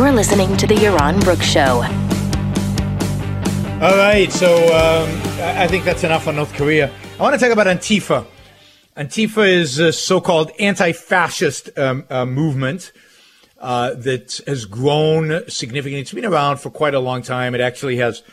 You're listening to The Yaron Brook Show. All right, so I think that's enough on North Korea. I want to talk about Antifa. Antifa is a so-called anti-fascist movement that has grown significantly. It's been around for quite a long time. It actually has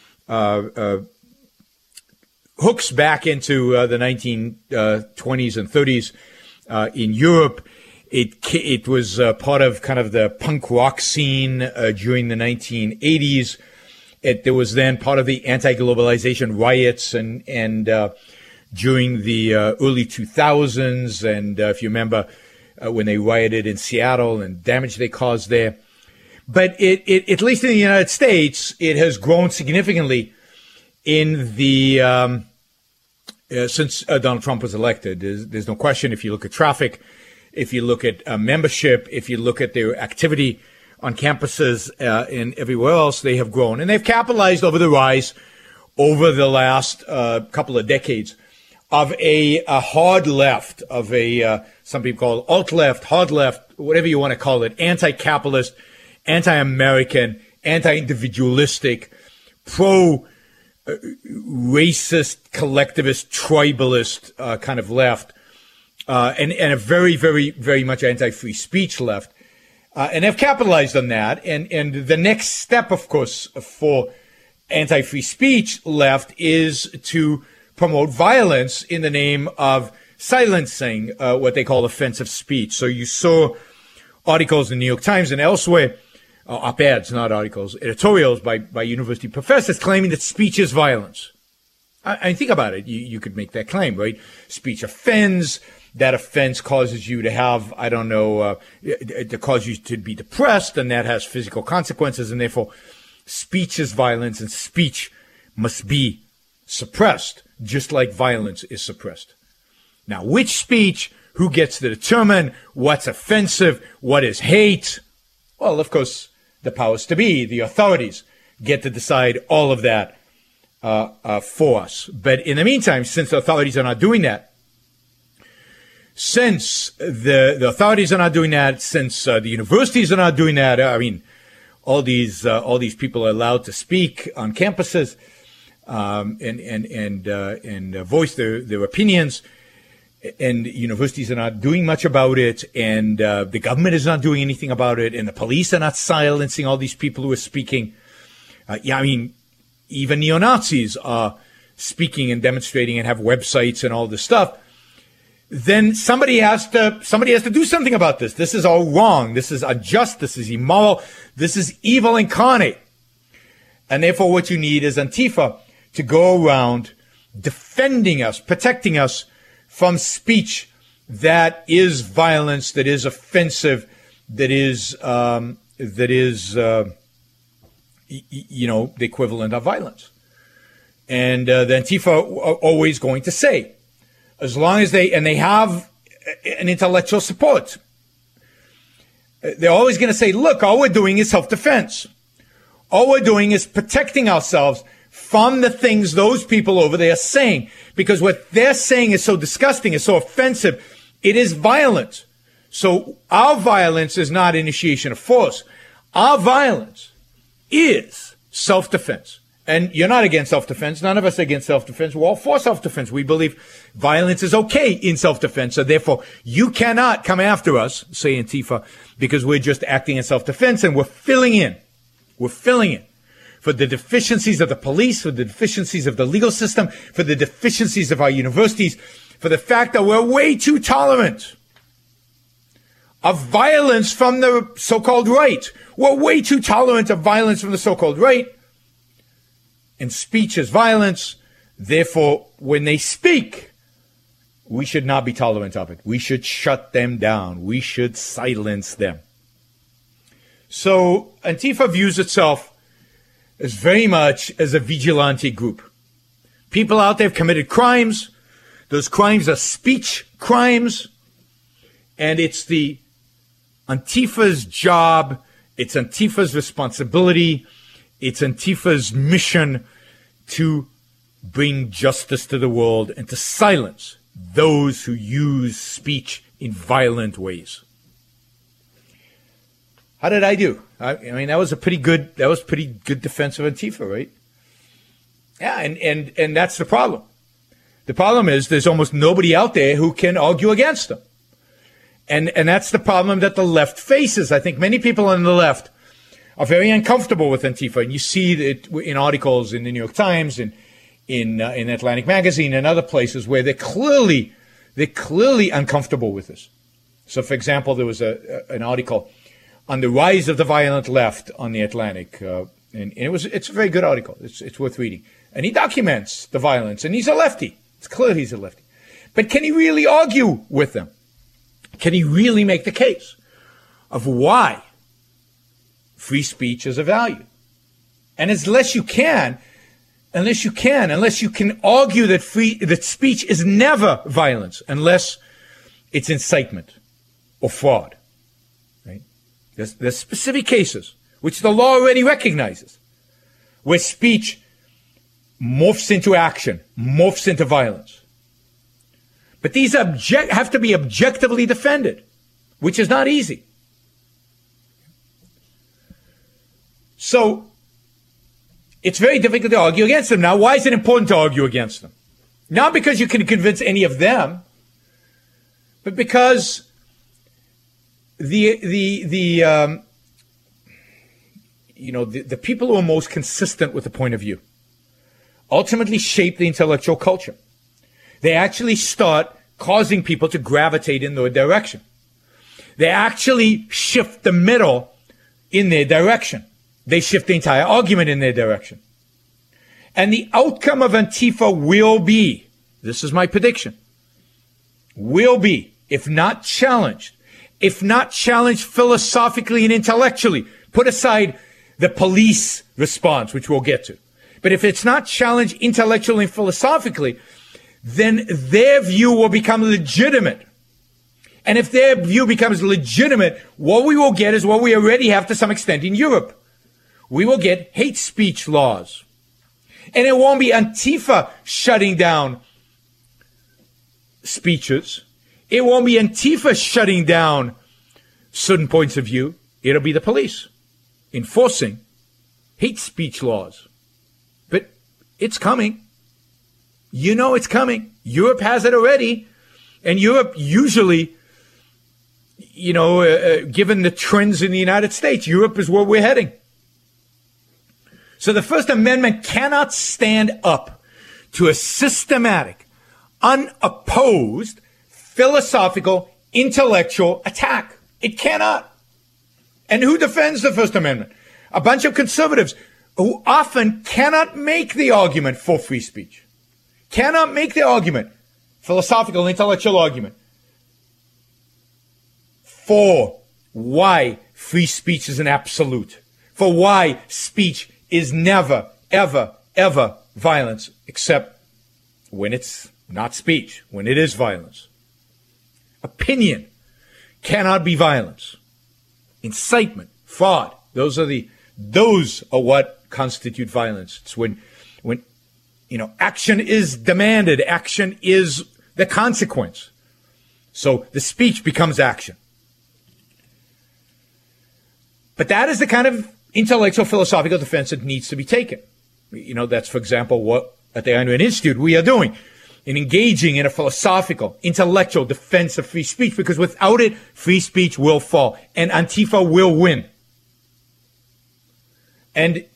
hooks back into the 1920s and 30s in Europe. It was part of kind of the punk rock scene during the 1980s. There was then part of the anti-globalization riots and during the early 2000s. And if you remember when they rioted in Seattle and damage they caused there. But it at least in the United States, it has grown significantly in the since Donald Trump was elected. There's no question. If you look at traffic, if you look at membership, if you look at their activity on campuses and everywhere else, they have grown. And they've capitalized over the rise over the last couple of decades of a hard left, of some people call it alt-left, hard left, whatever you want to call it, anti-capitalist, anti-American, anti-individualistic, pro-racist, collectivist, tribalist kind of left, and a very, very, very much anti-free speech left. And have capitalized on that. And the next step, of course, for anti-free speech left is to promote violence in the name of silencing what they call offensive speech. So you saw articles in the New York Times and elsewhere, op-eds, not articles, editorials by university professors claiming that speech is violence. I think about it. You could make that claim, right? Speech offends. That offense causes you to have, to cause you to be depressed, and that has physical consequences, and therefore speech is violence, and speech must be suppressed, just like violence is suppressed. Now, which speech, who gets to determine what's offensive, what is hate? Well, of course, the powers to be, the authorities, get to decide all of that for us. But in the meantime, since the authorities are not doing that, since the authorities are not doing that, since the universities are not doing that, all these people are allowed to speak on campuses and voice their opinions, and universities are not doing much about it, and the government is not doing anything about it, and the police are not silencing all these people who are speaking. Even neo-Nazis are speaking and demonstrating and have websites and all this stuff. Then somebody has to do something about this. This is all wrong. This is unjust. This is immoral. This is evil incarnate. And therefore what you need is Antifa to go around defending us, protecting us from speech that is violence, that is offensive, that is the equivalent of violence. And the Antifa are always going to say, as long as they have an intellectual support, they're always going to say, look, all we're doing is self-defense. All we're doing is protecting ourselves from the things those people over there are saying. Because what they're saying is so disgusting, is so offensive, it is violent. So our violence is not initiation of force. Our violence is self-defense. And you're not against self-defense. None of us are against self-defense. We're all for self-defense. We believe violence is okay in self-defense. So therefore, you cannot come after us, say Antifa, because we're just acting in self-defense, and we're filling in. We're filling in for the deficiencies of the police, for the deficiencies of the legal system, for the deficiencies of our universities, for the fact that we're way too tolerant of violence from the so-called right. We're way too tolerant of violence from the so-called right. And speech is violence. Therefore, when they speak, we should not be tolerant of it. We should shut them down. We should silence them. So Antifa views itself as very much as a vigilante group. People out there have committed crimes. Those crimes are speech crimes. And it's the Antifa's job, it's Antifa's responsibility, it's Antifa's mission to bring justice to the world and to silence those who use speech in violent ways. How did I do? I mean, that was pretty good defense of Antifa, right? Yeah, and that's the problem. The problem is there's almost nobody out there who can argue against them. And that's the problem that the left faces. I think many people on the left are very uncomfortable with Antifa. And you see it in articles in the New York Times and in Atlantic Magazine and other places where they're clearly uncomfortable with this. So, for example, there was an article on the rise of the violent left on the Atlantic. And it's a very good article. It's worth reading. And he documents the violence. And he's a lefty. It's clear he's a lefty. But can he really argue with them? Can he really make the case of why free speech is a value? And unless you can argue that speech is never violence, unless it's incitement or fraud, right? There's specific cases which the law already recognizes where speech morphs into action, morphs into violence. But these have to be objectively defended, which is not easy. So it's very difficult to argue against them. Now, why is it important to argue against them? Not because you can convince any of them, but because the people who are most consistent with the point of view ultimately shape the intellectual culture. They actually start causing people to gravitate in their direction. They actually shift the middle in their direction. They shift the entire argument in their direction. And the outcome of Antifa will be, this is my prediction, will be, if not challenged philosophically and intellectually, put aside the police response, which we'll get to. But if it's not challenged intellectually and philosophically, then their view will become legitimate. And if their view becomes legitimate, what we will get is what we already have to some extent in Europe. We will get hate speech laws. And it won't be Antifa shutting down speeches. It won't be Antifa shutting down certain points of view. It'll be the police enforcing hate speech laws. But it's coming. You know it's coming. Europe has it already. And Europe usually, given the trends in the United States, Europe is where we're heading. So the First Amendment cannot stand up to a systematic, unopposed, philosophical, intellectual attack. It cannot. And who defends the First Amendment? A bunch of conservatives who often cannot make the argument for free speech. Cannot make the argument, philosophical, intellectual argument, for why free speech is an absolute, for why speech is never, ever, ever violence, except when it's not speech, when it is violence. Opinion cannot be violence. Incitement, fraud, those are what constitute violence. It's when action is demanded, action is the consequence. So the speech becomes action. But that is the kind of intellectual philosophical defense that needs to be taken. That's, for example, what at the Ayn Rand Institute we are doing in engaging in a philosophical, intellectual defense of free speech, because without it, free speech will fall and Antifa will win. And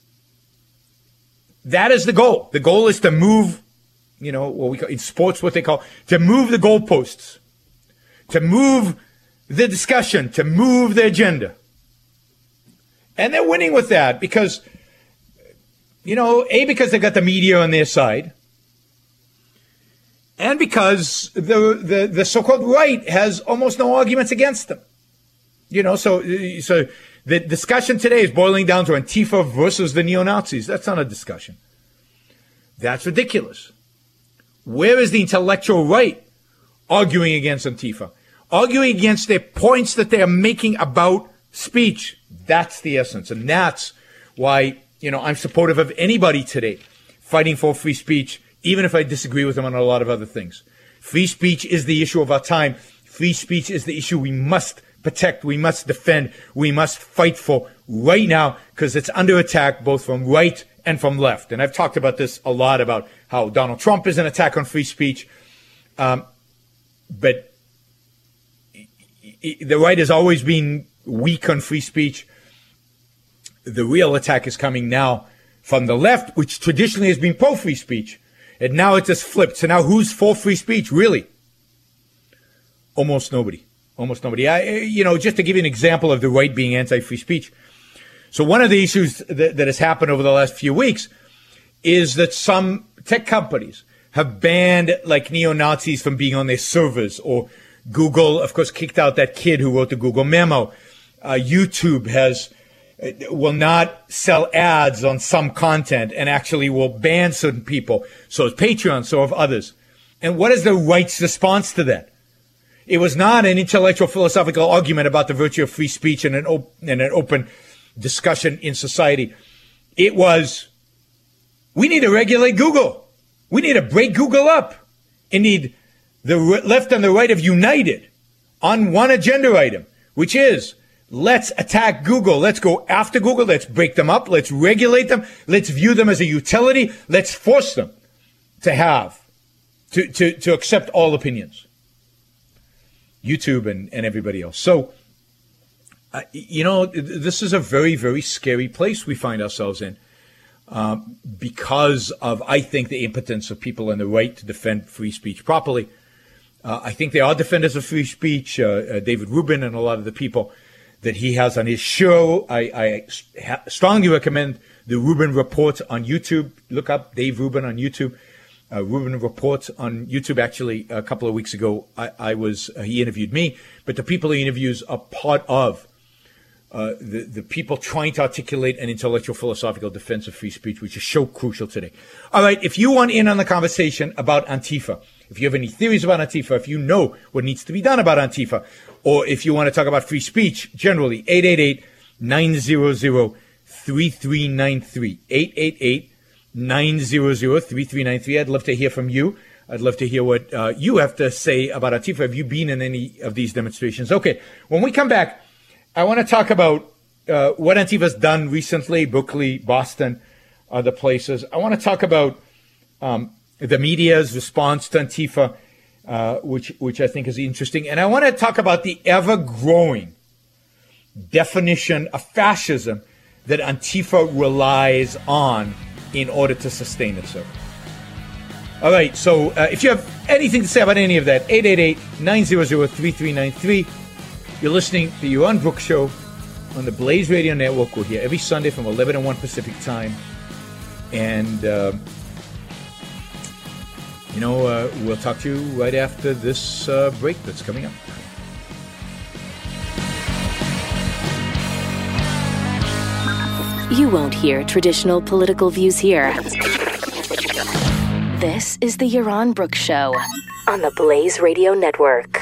that is the goal. The goal is to move, what we call in sports, what they call, to move the goalposts, to move the discussion, to move the agenda. And they're winning with that because, because they've got the media on their side, and because the so-called right has almost no arguments against them. So the discussion today is boiling down to Antifa versus the neo-Nazis. That's not a discussion. That's ridiculous. Where is the intellectual right arguing against Antifa? Arguing against their points that they are making about speech. That's the essence. And that's why, I'm supportive of anybody today fighting for free speech, even if I disagree with them on a lot of other things. Free speech is the issue of our time. Free speech is the issue we must protect, we must defend, we must fight for right now because it's under attack both from right and from left. And I've talked about this a lot, about how Donald Trump is an attack on free speech. But the right has always been weak on free speech. The real attack is coming now from the left, which traditionally has been pro-free speech. And now it just flipped. So now who's for free speech, really? Almost nobody. Almost nobody. Just to give you an example of the right being anti-free speech. So one of the issues that has happened over the last few weeks is that some tech companies have banned like neo-Nazis from being on their servers, or Google, of course, kicked out that kid who wrote the Google memo. YouTube will not sell ads on some content and actually will ban certain people. So is Patreon, so have others. And what is the right's response to that? It was not an intellectual philosophical argument about the virtue of free speech and an open discussion in society. It was, we need to regulate Google. We need to break Google up. Indeed, the left and the right have united on one agenda item, which is, let's attack Google. Let's go after Google. Let's break them up. Let's regulate them. Let's view them as a utility. Let's force them to accept all opinions. YouTube and everybody else. So, this is a very, very scary place we find ourselves in because of, I think, the impotence of people on the right to defend free speech properly. I think there are defenders of free speech, David Rubin and a lot of the people that he has on his show. I strongly recommend the Rubin Report on YouTube. Look up Dave Rubin on YouTube. Rubin Report on YouTube. Actually, a couple of weeks ago, he interviewed me, but the people he interviews are part of the people trying to articulate an intellectual philosophical defense of free speech, which is so crucial today. All right, if you want in on the conversation about Antifa, if you have any theories about Antifa, if you know what needs to be done about Antifa, or if you want to talk about free speech generally, 888-900-3393, 888-900-3393. I'd love to hear from you. I'd love to hear what you have to say about Antifa. Have you been in any of these demonstrations? Okay, when we come back, I want to talk about what Antifa's done recently, Berkeley, Boston, other places. I want to talk about the media's response to Antifa, which I think is interesting. And I want to talk about the ever-growing definition of fascism that Antifa relies on in order to sustain itself. All right, so if you have anything to say about any of that, 888-900-3393. You're listening to Yaron Brook Show on the Blaze Radio Network. We're here every Sunday from 11 to 1 Pacific Time. And, we'll talk to you right after this break that's coming up. You won't hear traditional political views here. This is the Yaron Brook Show on the Blaze Radio Network.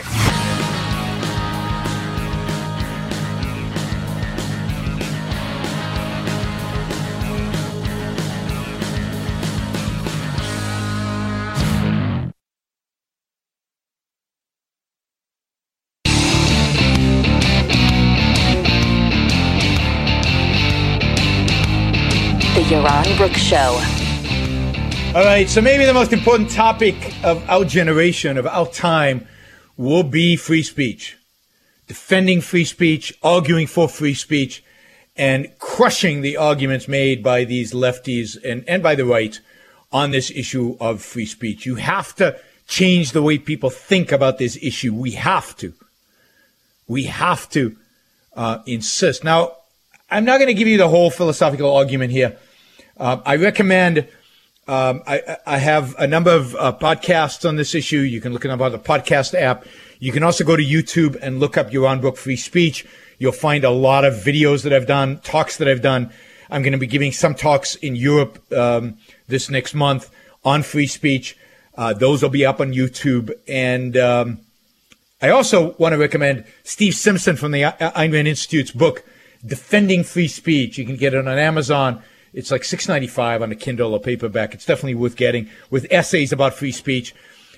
Yaron Brook Show. All right, so maybe the most important topic of our generation, of our time, will be free speech. Defending free speech, arguing for free speech, and crushing the arguments made by these lefties and by the right on this issue of free speech. You have to change the way people think about this issue. We have to. We have to insist. Now, I'm not going to give you the whole philosophical argument here. I recommend, I have a number of podcasts on this issue. You can look it up on the podcast app. You can also go to YouTube and look up Yaron Brook Free Speech. You'll find a lot of videos that I've done, talks that I've done. I'm going to be giving some talks in Europe this next month on free speech. Those will be up on YouTube. And I also want to recommend Steve Simpson from the Ayn Rand Institute's book, Defending Free Speech. You can get it on Amazon. It's like $6.95 on a Kindle or paperback. It's definitely worth getting, with essays about free speech.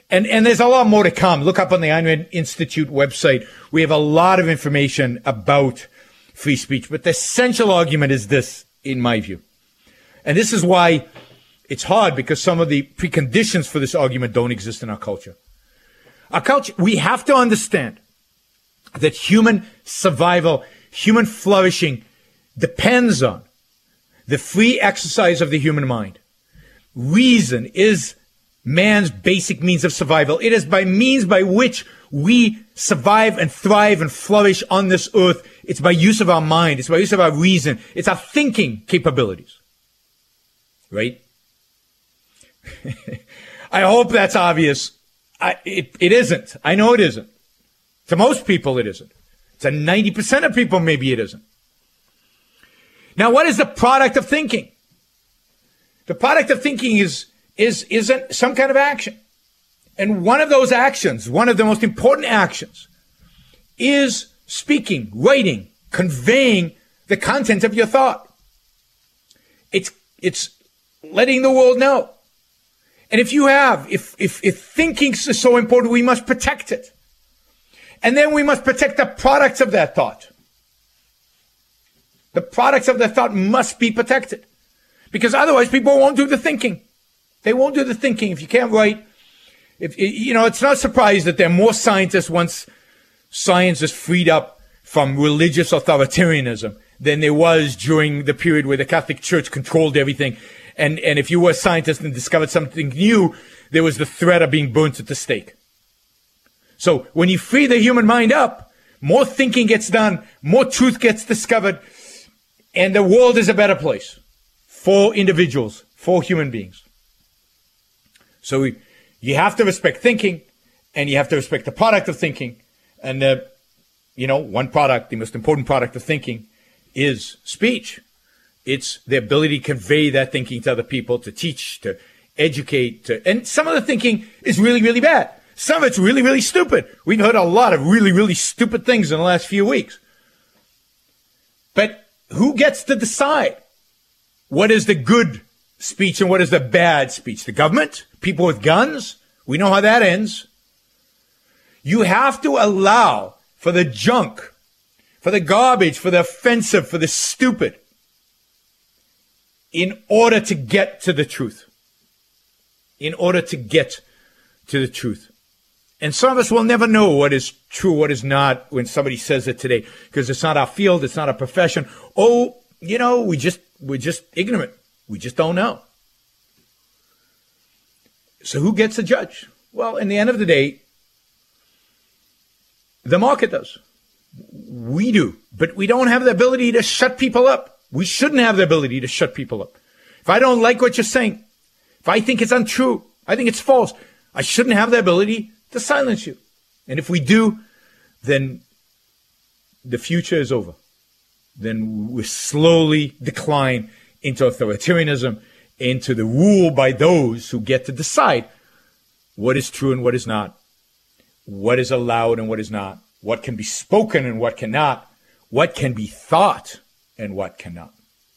And there's a lot more to come. Look up on the Ayn Rand Institute website. We have a lot of information about free speech. But the essential argument is this, in my view. And this is why it's hard, because some of the preconditions for this argument don't exist in our culture. Our culture, we have to understand that human survival, human flourishing depends on the free exercise of the human mind. Reason is man's basic means of survival. It is by means by which we survive and thrive and flourish on this earth. It's by use of our mind. It's by use of our reason. It's our thinking capabilities. Right? I hope that's obvious. It isn't. I know it isn't. To most people, it isn't. To 90% of people, maybe it isn't. Now, what is the product of thinking? The product of thinking is some kind of action. And one of those actions, one of the most important actions, is speaking, writing, conveying the content of your thought. It's letting the world know. And if thinking is so important, we must protect it. And then we must protect the products of that thought. The products of that thought must be protected. Because otherwise people won't do the thinking. They won't do the thinking if you can't write. It's not a surprise that there are more scientists once science is freed up from religious authoritarianism than there was during the period where the Catholic Church controlled everything. And if you were a scientist and discovered something new, there was the threat of being burnt at the stake. So when you free the human mind up, more thinking gets done, more truth gets discovered, and the world is a better place for individuals, for human beings. So you have to respect thinking, and you have to respect the product of thinking. And, one product, the most important product of thinking, is speech. It's the ability to convey that thinking to other people, to teach, to educate. And some of the thinking is really, really bad. Some of it's really, really stupid. We've heard a lot of really, really stupid things in the last few weeks. But who gets to decide what is the good speech and what is the bad speech? The government? People with guns? We know how that ends. You have to allow for the junk, for the garbage, for the offensive, for the stupid, in order to get to the truth. In order to get to the truth. And some of us will never know what is true, what is not, when somebody says it today, because it's not our field, it's not our profession. Oh, we're just ignorant. We just don't know. So who gets to judge? Well, in the end of the day, the market does. We do. But we don't have the ability to shut people up. We shouldn't have the ability to shut people up. If I don't like what you're saying, if I think it's untrue, I think it's false, I shouldn't have the ability to silence you. And if we do, then the future is over. Then we slowly decline into authoritarianism, into the rule by those who get to decide what is true and what is not, what is allowed and what is not, what can be spoken and what cannot, what can be thought and what cannot.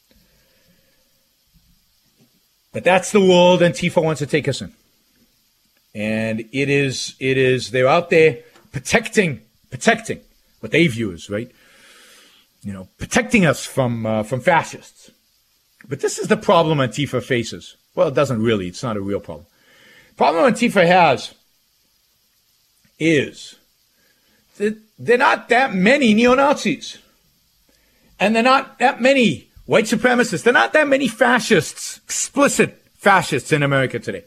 But that's the world Antifa wants to take us in. And it is, they're out there protecting what they view as, right? Protecting us from fascists. But this is the problem Antifa faces. Well, it doesn't really. It's not a real problem. The problem Antifa has is that there are not that many neo-Nazis. And there are not that many white supremacists. There are not that many fascists, explicit fascists in America today.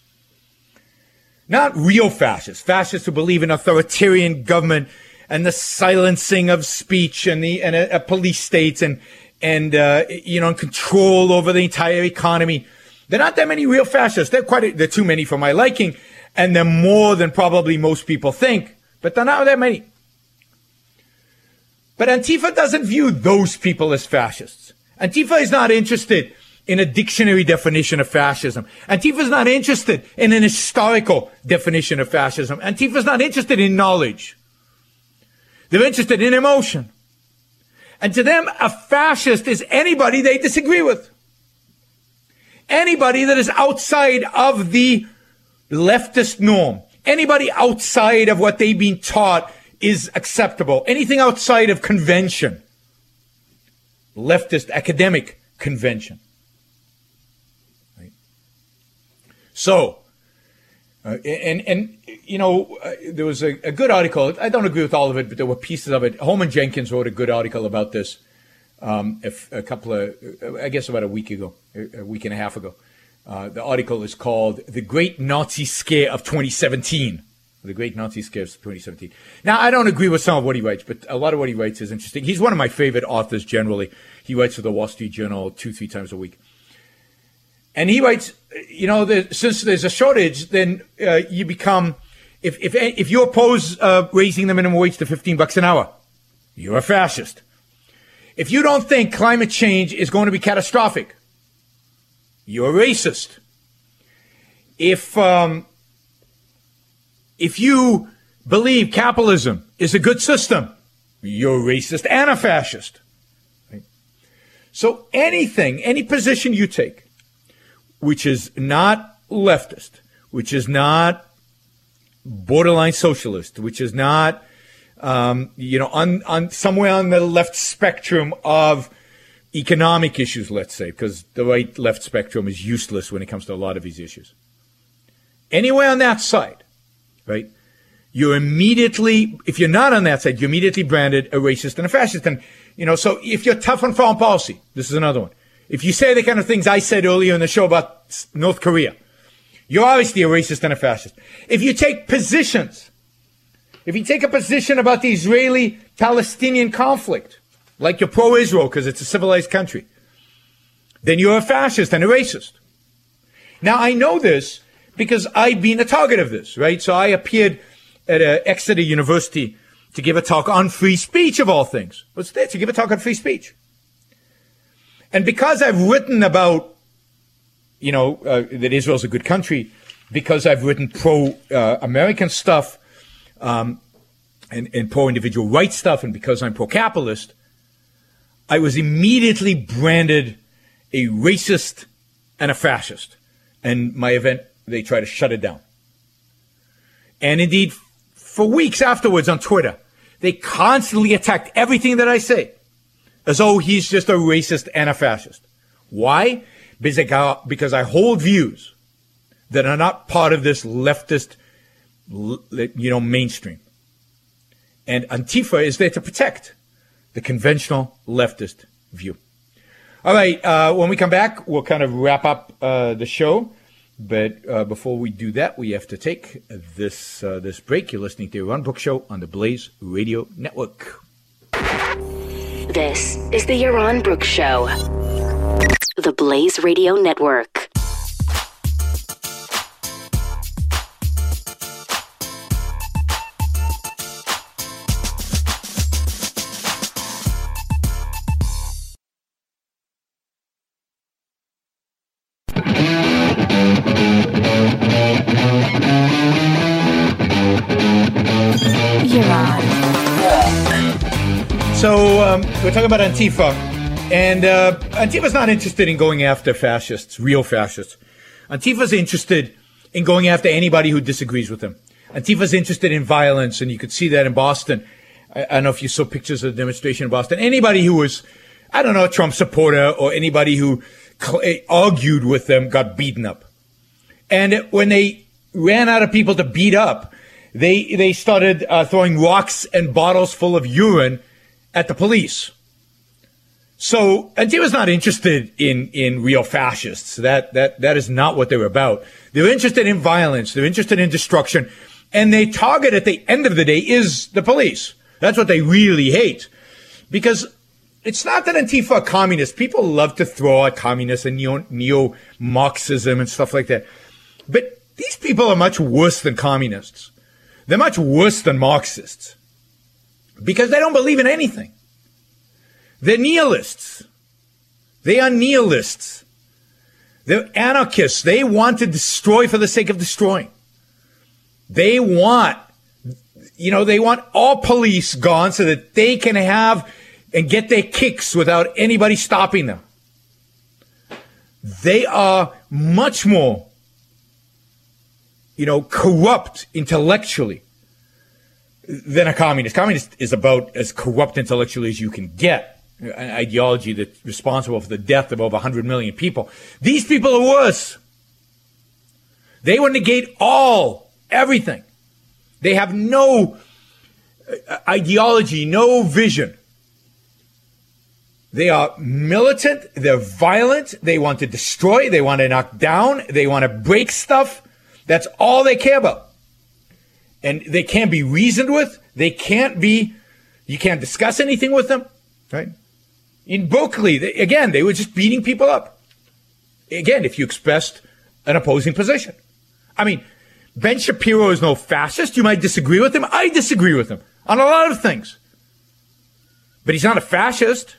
Not real fascists, fascists who believe in authoritarian government and the silencing of speech and a police state and control over the entire economy. There are not that many real fascists. They're too many for my liking, and they're more than probably most people think, but they're not that many. But Antifa doesn't view those people as fascists. Antifa is not interested in a dictionary definition of fascism. Antifa is not interested in an historical definition of fascism. Antifa is not interested in knowledge. They're interested in emotion. And to them, a fascist is anybody they disagree with. Anybody that is outside of the leftist norm. Anybody outside of what they've been taught is acceptable. Anything outside of convention, leftist academic convention. Right? So, there was a good article. I don't agree with all of it, but there were pieces of it. Holman Jenkins wrote a good article about this about a week ago, a week and a half ago. The article is called "The Great Nazi Scare of 2017." The Great Nazi Scare of 2017. Now, I don't agree with some of what he writes, but a lot of what he writes is interesting. He's one of my favorite authors generally. He writes for the Wall Street Journal 2-3 times a week. And he writes, since there's a shortage, then you become, if you oppose raising the minimum wage to $15 an hour, you're a fascist. If you don't think climate change is going to be catastrophic, you're a racist. If you believe capitalism is a good system, you're a racist and a fascist. Right? So any position you take, which is not leftist, which is not borderline socialist, which is not, on somewhere on the left spectrum of economic issues, let's say, because the right left spectrum is useless when it comes to a lot of these issues. Anywhere on that side, right? You're immediately, if you're not on that side, you're immediately branded a racist and a fascist. And, so if you're tough on foreign policy, this is another one. If you say the kind of things I said earlier in the show about North Korea, you're obviously a racist and a fascist. If you take positions, if you take a position about the Israeli-Palestinian conflict, like you're pro-Israel because it's a civilized country, then you're a fascist and a racist. Now, I know this because I've been a target of this, right? So I appeared at Exeter University to give a talk on free speech, of all things. What's that? To give a talk on free speech. And because I've written about, that Israel's a good country, because I've written pro-American stuff and pro-individual rights stuff, and because I'm pro-capitalist, I was immediately branded a racist and a fascist. And my event, they try to shut it down. And indeed, for weeks afterwards on Twitter, they constantly attacked everything that I say as though he's just a racist and a fascist. Why? Because I hold views that are not part of this leftist, mainstream. And Antifa is there to protect the conventional leftist view. All right, when we come back, we'll kind of wrap up the show. But before we do that, we have to take this break. You're listening to Yaron Brook Show on the Blaze Radio Network. This is the Yaron Brook Show, the Blaze Radio Network. So we're talking about Antifa, and Antifa's not interested in going after fascists, real fascists. Antifa's interested in going after anybody who disagrees with them. Antifa's interested in violence, and you could see that in Boston. I don't know if you saw pictures of the demonstration in Boston. Anybody who was, a Trump supporter or anybody who argued with them got beaten up. And when they ran out of people to beat up, they started throwing rocks and bottles full of urine at the police. So Antifa's not interested in real fascists. That is not what they're about. They're interested in violence. They're interested in destruction. And their target at the end of the day is the police. That's what they really hate. Because it's not that Antifa are communists. People love to throw out communists and neo-Marxism and stuff like that. But these people are much worse than communists. They're much worse than Marxists. Because they don't believe in anything. They're nihilists. They are nihilists. They're anarchists. They want to destroy for the sake of destroying. They want all police gone so that they can have and get their kicks without anybody stopping them. They are much more corrupt intellectually than a communist. Communist is about as corrupt intellectually as you can get. An ideology that's responsible for the death of over 100 million people. These people are worse. They will negate everything. They have no ideology, no vision. They are militant, they're violent, they want to destroy, they want to knock down, they want to break stuff. That's all they care about. And they can't be reasoned with. You can't discuss anything with them, right? In Berkeley, they were just beating people up. Again, if you expressed an opposing position. I mean, Ben Shapiro is no fascist. You might disagree with him. I disagree with him on a lot of things. But he's not a fascist.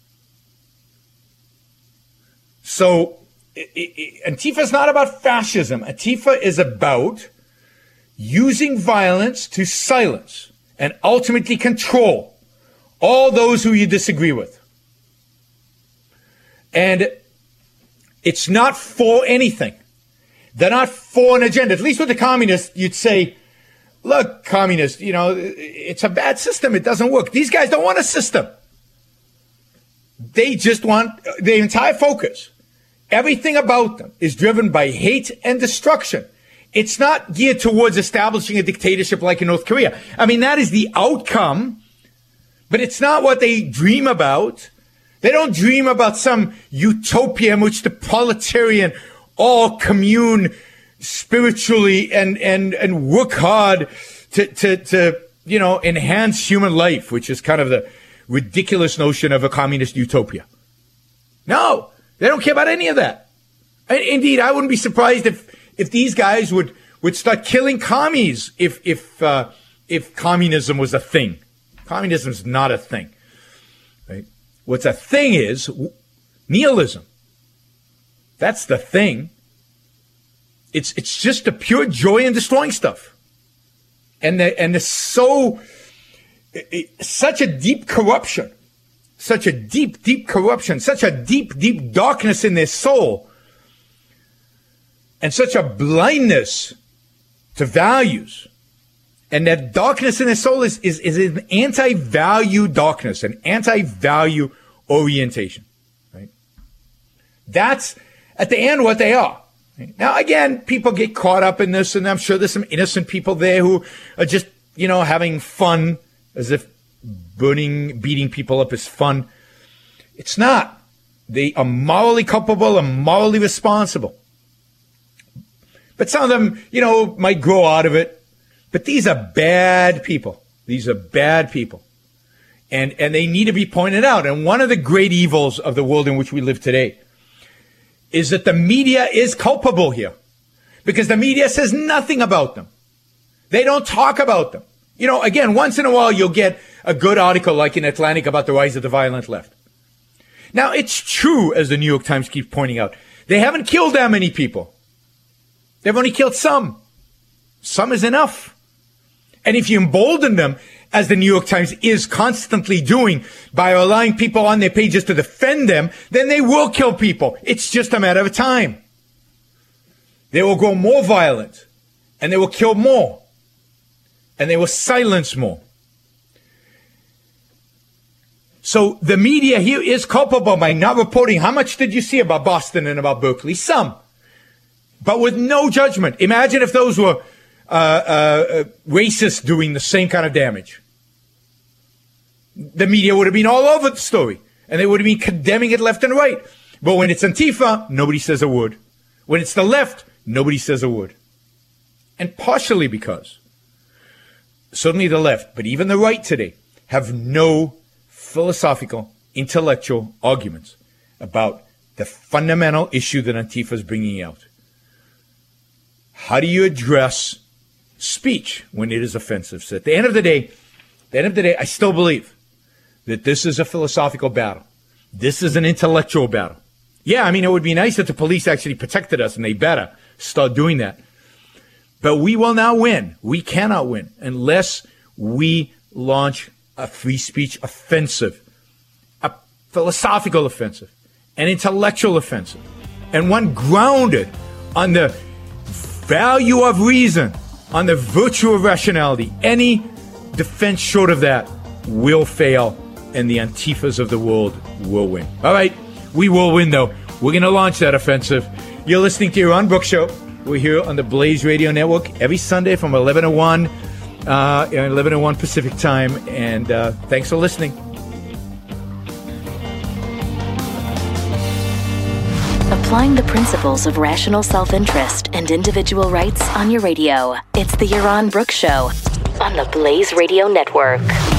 So Antifa is not about fascism. Antifa is about using violence to silence and ultimately control all those who you disagree with. And it's not for anything. They're not for an agenda. At least with the communists, you'd say, look, communists, it's a bad system. It doesn't work. These guys don't want a system. They just want the entire focus. Everything about them is driven by hate and destruction. It's not geared towards establishing a dictatorship like in North Korea. I mean, that is the outcome, but it's not what they dream about. They don't dream about some utopia in which the proletarian all commune spiritually and work hard to enhance human life, which is kind of the ridiculous notion of a communist utopia. No, they don't care about any of that. Indeed, I wouldn't be surprised if these guys would start killing commies if communism was a thing. Communism is not a thing. Right? What's a thing is nihilism. That's the thing. It's just the pure joy in destroying stuff. And there's such a deep corruption, such a deep corruption, such a deep darkness in their soul, and such a blindness to values. And that darkness in their soul is an anti-value darkness, an anti-value orientation. Right? That's at the end what they are. Now, again, people get caught up in this, and I'm sure there's some innocent people there who are just, having fun, as if beating people up is fun. It's not. They are morally culpable and morally responsible. But some of them, might grow out of it. But these are bad people. These are bad people. And they need to be pointed out. And one of the great evils of the world in which we live today is that the media is culpable here. Because the media says nothing about them. They don't talk about them. Again, once in a while you'll get a good article like in Atlantic about the rise of the violent left. Now, it's true, as the New York Times keeps pointing out, they haven't killed that many people. They've only killed some. Some is enough. And if you embolden them, as the New York Times is constantly doing, by allowing people on their pages to defend them, then they will kill people. It's just a matter of time. They will grow more violent, and they will kill more, and they will silence more. So the media here is culpable by not reporting. How much did you see about Boston and about Berkeley? Some. But with no judgment. Imagine if those were racists doing the same kind of damage. The media would have been all over the story, and they would have been condemning it left and right. But when it's Antifa, nobody says a word. When it's the left, nobody says a word. And partially because certainly the left, but even the right today, have no philosophical, intellectual arguments about the fundamental issue that Antifa is bringing out. How do you address speech when it is offensive? So at the end of the day, I still believe that this is a philosophical battle. This is an intellectual battle. Yeah, I mean, it would be nice if the police actually protected us, and they better start doing that. But we will not win. We cannot win unless we launch a free speech offensive, a philosophical offensive, an intellectual offensive, and one grounded on the value of reason, on the virtue of rationality. Any defense short of that will fail, and the Antifas of the world will win. All right, we will win, though. We're going to launch that offensive. You're listening to your Yaron Brook Show. We're here on the Blaze Radio Network every Sunday from 11 to 1, 11 to 1 Pacific time, and thanks for listening. Applying the principles of rational self-interest and individual rights on your radio. It's the Yaron Brook Show on the Blaze Radio Network.